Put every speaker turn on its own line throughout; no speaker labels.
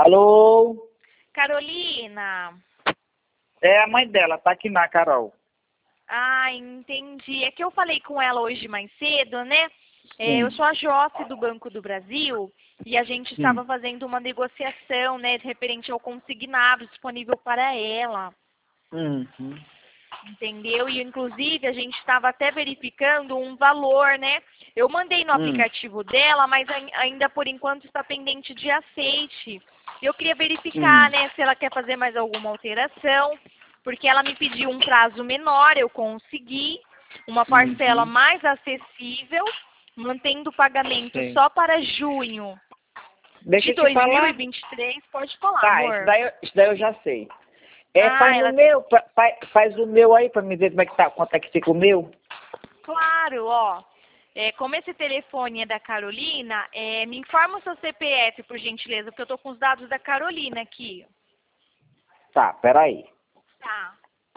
Alô?
Carolina.
É a mãe dela, tá aqui na Carol.
Ah, entendi. É que eu falei com ela hoje mais cedo, né? Eu
Sim.
sou a Joce do Banco do Brasil e a gente estava
Sim.
fazendo uma negociação, né, referente ao consignado disponível para ela.
Uhum.
Entendeu? E inclusive a gente estava até verificando um valor, né? Eu mandei no aplicativo dela, mas ainda por enquanto está pendente de aceite. Eu queria verificar, né, se ela quer fazer mais alguma alteração, porque ela me pediu um prazo menor, eu consegui uma parcela
Uhum.
mais acessível, mantendo o pagamento
Sim.
só para junho
Deixa
de
eu te falar.
2023. Pode falar,
Tá,
amor.
isso daí eu já sei.
Ah,
Faz no
ela...
meu, faz o meu aí pra me ver como é que tá, quanto é que fica o meu.
Claro, ó. Como esse telefone é da Carolina, me informa o seu CPF, por gentileza, porque eu tô com os dados da Carolina aqui.
Tá, peraí.
Tá.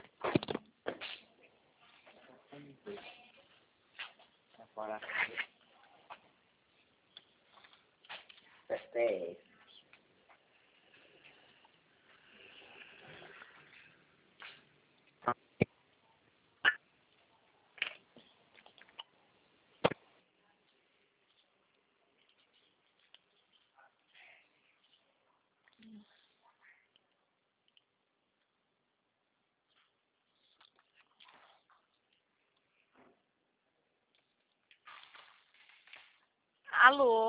Alô?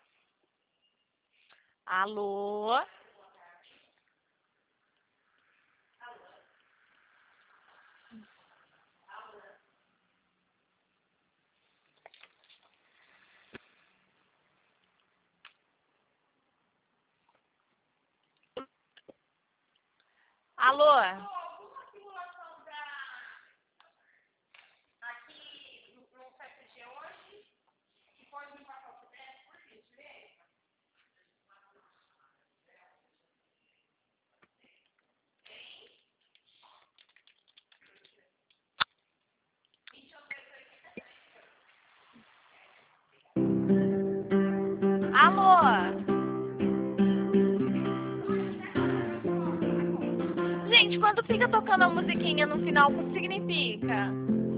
Alô? Alô? Alô? Gente, quando fica tocando a musiquinha no final, o que significa?